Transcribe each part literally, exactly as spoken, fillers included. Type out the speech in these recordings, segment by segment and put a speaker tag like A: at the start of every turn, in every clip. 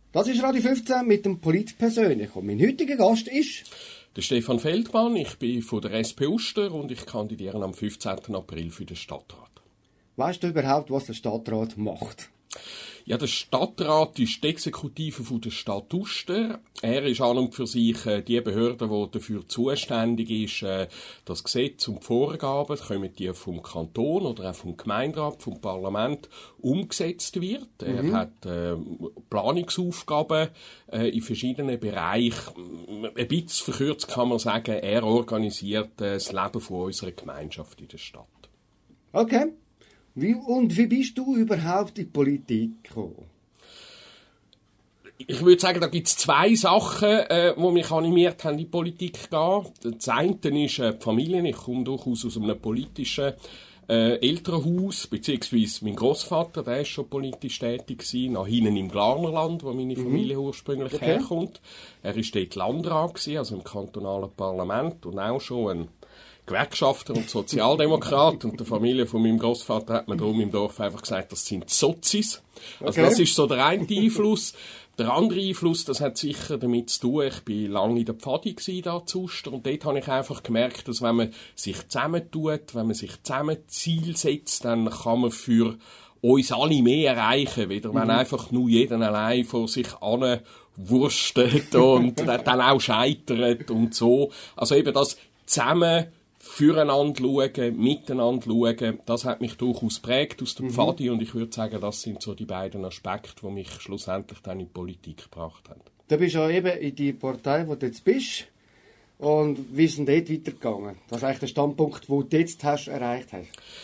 A: Das ist Radio fünfzehn mit dem Polit persönlich. Und mein heutiger Gast ist...
B: Der Stefan Feldmann, ich bin von der S P Uster und ich kandidiere am fünfzehnten April für den Stadtrat.
A: Weißt du überhaupt, was der Stadtrat macht?
B: Ja, der Stadtrat ist die Exekutive von der Stadt Uster. Er ist an und für sich äh, die Behörde, die dafür zuständig ist, äh, das Gesetz und die Vorgaben, kommen die vom Kanton oder auch vom Gemeinderat, vom Parlament, umgesetzt wird. Mhm. Er hat äh, Planungsaufgaben äh, in verschiedenen Bereichen. Ein bisschen verkürzt kann man sagen, er organisiert äh, das Leben von unserer Gemeinschaft in der Stadt.
A: Okay. Wie, und wie bist du überhaupt in die Politik gekommen?
B: Ich würde sagen, da gibt es zwei Sachen, äh, die mich animiert haben, in die Politik zu gehen. Das eine ist äh, die Familie. Ich komme durchaus aus einem politischen äh, Elternhaus, beziehungsweise mein Grossvater, der ist schon politisch tätig gewesen, nach hinten im Glarnerland, wo meine Familie mhm. ursprünglich okay. herkommt. Er war dort Landrat gewesen, also im kantonalen Parlament und auch schon ein Gewerkschafter und Sozialdemokrat. Und der Familie von meinem Großvater hat man darum im Dorf einfach gesagt, das sind Sozis. Also okay. Das ist so der eine Einfluss. Der andere Einfluss, das hat sicher damit zu tun, ich war lange in der Pfadi da zu Uster und dort habe ich einfach gemerkt, dass wenn man sich zusammentut, wenn man sich zusammen Ziel setzt, dann kann man für uns alle mehr erreichen, wieder wenn mhm. einfach nur jeder allein vor sich hin wurstet und dann auch scheitert und so. Also eben das zusammen füreinander schauen, miteinander schauen, das hat mich durchaus geprägt aus der mhm. Pfadi und ich würde sagen, das sind so die beiden Aspekte, die mich schlussendlich dann in die Politik gebracht haben.
A: Du bist ja eben in die Partei, wo du jetzt bist und wie ist denn dort weitergegangen? Das ist eigentlich der Standpunkt, den du jetzt hast, erreicht hast.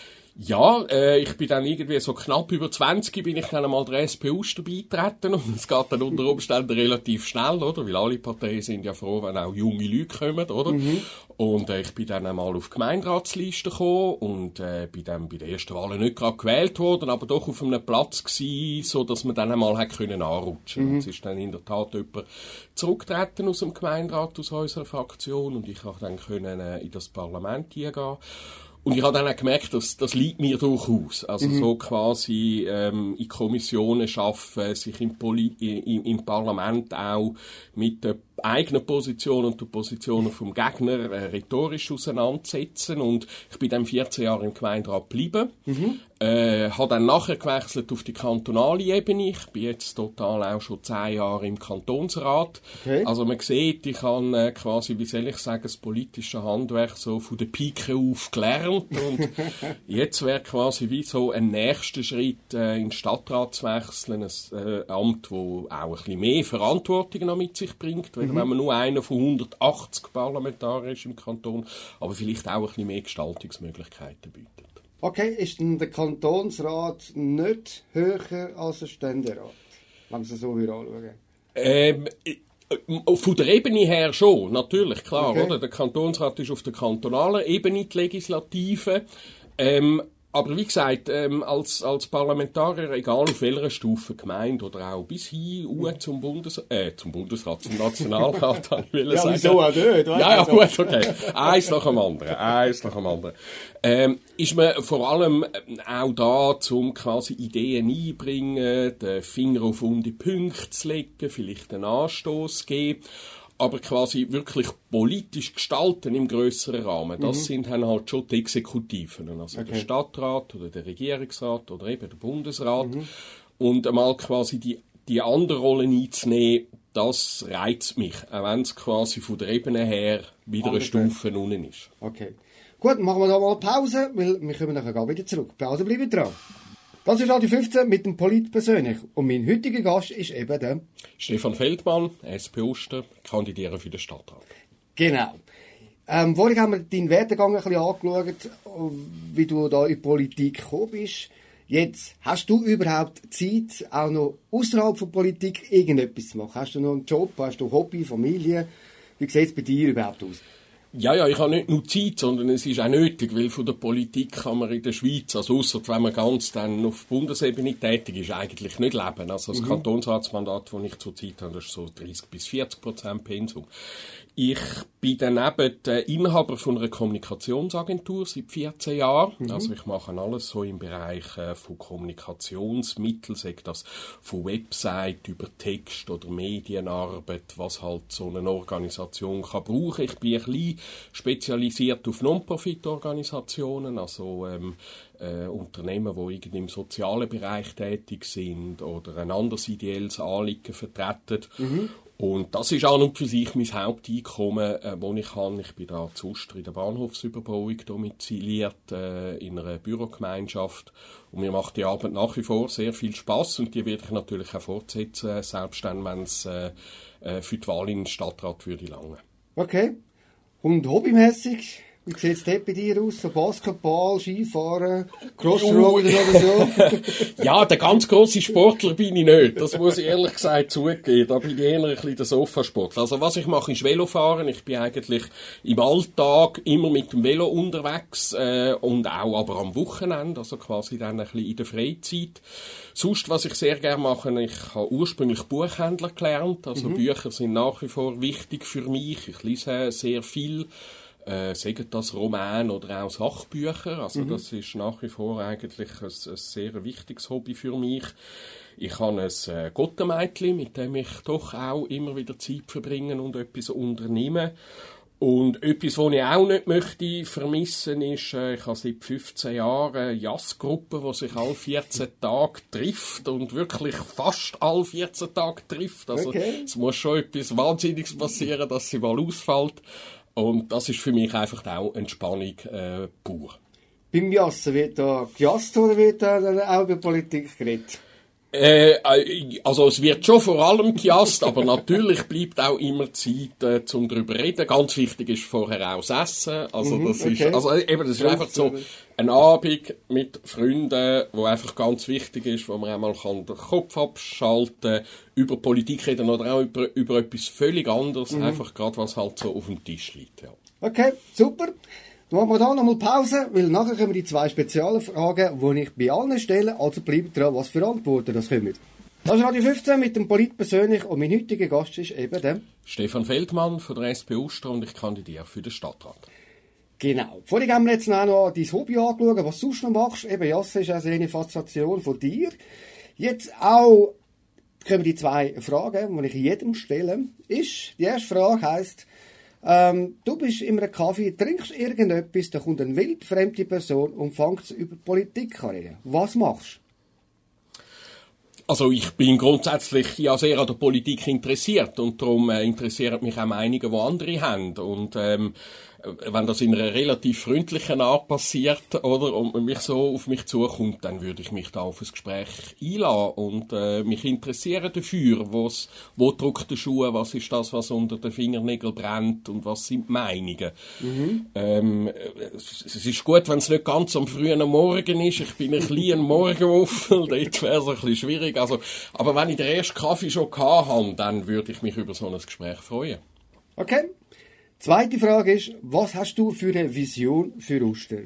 B: Ja, äh, ich bin dann irgendwie so knapp über zwanzig bin ich dann einmal der S P Uster beitreten und es geht dann unter Umständen relativ schnell, oder? Weil alle Parteien sind ja froh, wenn auch junge Leute kommen, oder? Mhm. Und äh, ich bin dann einmal auf die Gemeinderatsliste gekommen und äh, bin dann bei der ersten Wahl nicht gerade gewählt worden, aber doch auf einem Platz gewesen, so dass man dann einmal hat können anrutschen. Mhm. Es ist dann in der Tat jemand zurückgetreten aus dem Gemeinderat, aus unserer Fraktion und ich konnte dann können, äh, in das Parlament hineingehen. Und ich habe dann auch gemerkt, dass das liegt mir durchaus. Also mhm. so quasi ähm, in Kommissionen arbeiten, sich im, Poli- im, im Parlament auch mit der eigenen Position und der Position vom Gegner äh, rhetorisch auseinandersetzen. Und ich bin dann vierzehn Jahre im Gemeinderat geblieben. Mhm. Äh, habe dann nachher gewechselt auf die kantonale Ebene. Ich bin jetzt total auch schon zehn Jahre im Kantonsrat. Okay. Also man sieht, ich habe äh, quasi, wie soll ich sagen, das politische Handwerk so von der Pike auf gelernt. Und jetzt wäre quasi wie so ein nächster Schritt, äh, in den Stadtrat zu wechseln. Ein äh, Amt, das auch ein bisschen mehr Verantwortung noch mit sich bringt. Mhm. Wenn man nur einer von hundertachtzig Parlamentariern ist im Kanton, aber vielleicht auch ein bisschen mehr Gestaltungsmöglichkeiten bietet.
A: Okay, ist denn der Kantonsrat nicht höher als der Ständerat, wenn man es so anschauen?
B: Ähm, von der Ebene her schon, natürlich, klar. Okay. Oder? Der Kantonsrat ist auf der kantonalen Ebene die Legislative. Ähm, aber wie gesagt, ähm, als, als Parlamentarier, egal auf welcher Stufe, Gemeinde oder auch bis hin uh, zum, Bundes äh, zum Bundesrat, zum Nationalrat, ich will
A: ja,
B: sagen.
A: Wieso auch nicht?
B: Ja, ja, gut, okay. Eins nach dem anderen, eins nach dem anderen. Ähm, ist man vor allem auch da, um quasi Ideen einbringen, den Finger auf wunde Punkte zu legen, vielleicht einen Anstoß zu geben. Aber quasi wirklich politisch gestalten im grösseren Rahmen, das mhm. sind dann halt schon die Exekutiven, also okay. der Stadtrat oder der Regierungsrat oder eben der Bundesrat. Mhm. Und einmal quasi die, die andere Rolle einzunehmen, das reizt mich, auch wenn es quasi von der Ebene her wieder eine Stufe unten ist.
A: Okay. Gut, machen wir da mal Pause, weil wir kommen nachher gar wieder zurück. Pause, bleiben dran. Das ist Radio fünfzehn mit dem Polit persönlich. Und mein heutiger Gast ist eben der
B: Stefan Feldmann, S P Uster, kandidiere für den Stadtrat.
A: Genau. Ähm, vorhin haben wir deinen Werdegang ein bisschen angeschaut, wie du da in die Politik gekommen bist. Jetzt, hast du überhaupt Zeit, auch noch außerhalb von Politik irgendetwas zu machen? Hast du noch einen Job, hast du Hobby, Familie? Wie sieht es bei dir überhaupt aus?
B: Ja, ja, ich habe nicht nur Zeit, sondern es ist auch nötig, weil von der Politik kann man in der Schweiz, also ausser wenn man ganz dann auf Bundesebene tätig ist, eigentlich nicht leben. Also das mhm. Kantonsratsmandat, das ich zurzeit habe, das ist so dreißig bis vierzig Prozent Pensum. Ich bin daneben der Inhaber von einer Kommunikationsagentur seit vierzehn Jahren. Mhm. Also ich mache alles so im Bereich äh, von Kommunikationsmitteln, sei das von Website über Text oder Medienarbeit, was halt so eine Organisation kann brauchen. Ich bin ein bisschen spezialisiert auf Non-Profit-Organisationen, also ähm, äh, Unternehmen, die irgendwie im sozialen Bereich tätig sind oder ein anderes ideelles Anliegen vertreten. Mhm. Und das ist an und für sich mein Haupteinkommen, äh, das ich habe. Ich bin da zu Uster in der Bahnhofsüberbauung domiziliert, äh, in einer Bürogemeinschaft. Und mir macht die Arbeit nach wie vor sehr viel Spass und die werde ich natürlich auch fortsetzen, selbst dann, wenn es äh, äh, für die Wahl in den Stadtrat würde lange.
A: Okay. Und hobbymässig? Wie sieht es dort bei dir aus? So Basketball, Skifahren, Crossroad oder so?
B: Ja, der ganz grosse Sportler bin ich nicht. Das muss ich ehrlich gesagt zugeben. Da bin ich eher ein bisschen der Sofasportler. Also was ich mache, ist Velofahren. Ich bin eigentlich im Alltag immer mit dem Velo unterwegs äh, und auch aber am Wochenende, also quasi dann ein bisschen in der Freizeit. Sonst, was ich sehr gerne mache, ich habe ursprünglich Buchhändler gelernt. Also mhm. Bücher sind nach wie vor wichtig für mich. Ich lese sehr viel. Äh, sagen das Roman oder auch Sachbücher. Also mhm. das ist nach wie vor eigentlich ein, ein sehr wichtiges Hobby für mich. Ich habe ein äh, Gottemädchen, mit dem ich doch auch immer wieder Zeit verbringe und etwas unternehme. Und etwas, was ich auch nicht möchte vermissen, ist, äh, ich habe seit fünfzehn Jahren eine Jazzgruppe, die sich alle vierzehn Tage trifft und wirklich fast alle vierzehn Tage trifft. Also okay. Es muss schon etwas Wahnsinniges passieren, dass sie mal ausfällt. Und das ist für mich einfach auch Entspannung äh, pur.
A: Beim Jassen wird da gejasst oder wird da auch über Politik geredet?
B: Äh, also es wird schon vor allem gejasst, aber natürlich bleibt auch immer Zeit, äh, zum drüber reden. Ganz wichtig ist vorher auch das Essen. Also das mhm, okay. ist, also eben, das ist einfach so ein Abend mit Freunden, wo einfach ganz wichtig ist, wo man einmal kann den Kopf abschalten kann, über Politik reden oder auch über, über etwas völlig anderes, mhm. einfach gerade was halt so auf dem Tisch liegt. Ja.
A: Okay, super. Dann machen wir da nochmal Pause, weil nachher kommen die zwei speziellen Fragen, die ich bei allen stelle. Also bleibt dran, was für Antworten das kommen. Das ist Radio fünfzehn mit dem Polit persönlich und mein heutiger Gast ist eben der
B: Stefan Feldmann von der S P Uster und ich kandidiere für den Stadtrat.
A: Genau. Vorhin haben wir jetzt noch dein Hobby angeschaut, was du sonst noch machst. Eben, Jasse ist also eine Faszination von dir. Jetzt auch kommen die zwei Fragen, die ich jedem stelle. Ist, die erste Frage heisst, Ähm, du bist in einem Kaffee, trinkst irgendetwas, da kommt eine wildfremde Person und fängt über Politik an reden. Was machst du?
B: Also ich bin grundsätzlich ja sehr an der Politik interessiert und darum äh, interessieren mich auch Meinungen, die andere haben. Und ähm, wenn das in einer relativ freundlichen Art passiert, oder, und mich so auf mich zukommt, dann würde ich mich da auf ein Gespräch einlassen und äh, mich interessieren dafür, wo's, wo drückt der Schuh, was ist das, was unter den Fingernägeln brennt und was sind die Meinungen. Mhm. Ähm, es, es ist gut, wenn es nicht ganz am frühen Morgen ist. Ich bin ein kleiner Morgenmuffel, dort wäre es ein bisschen schwierig. Also, aber wenn ich den ersten Kaffee schon gehabt habe, dann würde ich mich über so ein Gespräch freuen.
A: Okay. Zweite Frage ist, was hast du für eine Vision für Uster?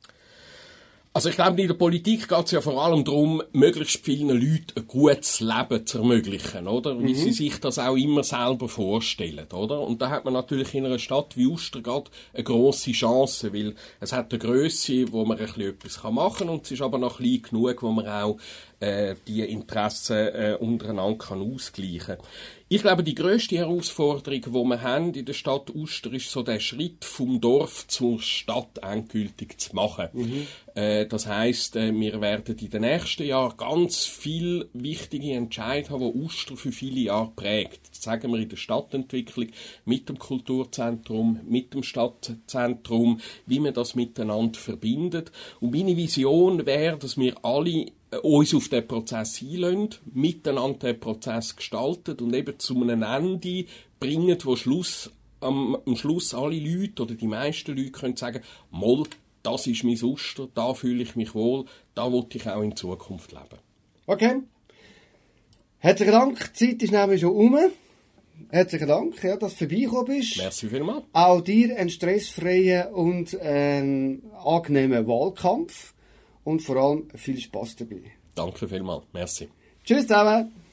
B: Also ich glaube, in der Politik geht es ja vor allem darum, möglichst vielen Leuten ein gutes Leben zu ermöglichen, oder? Wie mhm. sie sich das auch immer selber vorstellen, oder? Und da hat man natürlich in einer Stadt wie Uster gerade eine grosse Chance, weil es hat eine Grösse, wo man ein bisschen etwas machen kann und es ist aber noch klein genug, wo man auch äh, die Interessen äh, untereinander kann ausgleichen kann. Ich glaube, die grösste Herausforderung, die wir haben in der Stadt Uster, ist so der Schritt vom Dorf zur Stadt endgültig zu machen. Mhm. Äh, das heisst, äh, wir werden in den nächsten Jahren ganz viele wichtige Entscheidungen haben, die Uster für viele Jahre prägt. Das sagen wir in der Stadtentwicklung mit dem Kulturzentrum, mit dem Stadtzentrum, wie man das miteinander verbindet. Und meine Vision wäre, dass wir alle uns auf den Prozess einlassen, miteinander den Prozess gestalten und eben zu einem Ende bringen, wo Schluss, am, am Schluss alle Leute oder die meisten Leute können sagen, mal, das ist mein Uster, da fühle ich mich wohl, da will ich auch in Zukunft leben.
A: Okay. Herzlichen Dank, die Zeit ist nämlich schon um. Herzlichen Dank, ja, dass du vorbeigekommen bist.
B: Merci vielmals.
A: Auch dir einen stressfreien und einen angenehmen Wahlkampf. Und vor allem viel Spaß dabei.
B: Danke vielmals. Merci.
A: Tschüss zusammen.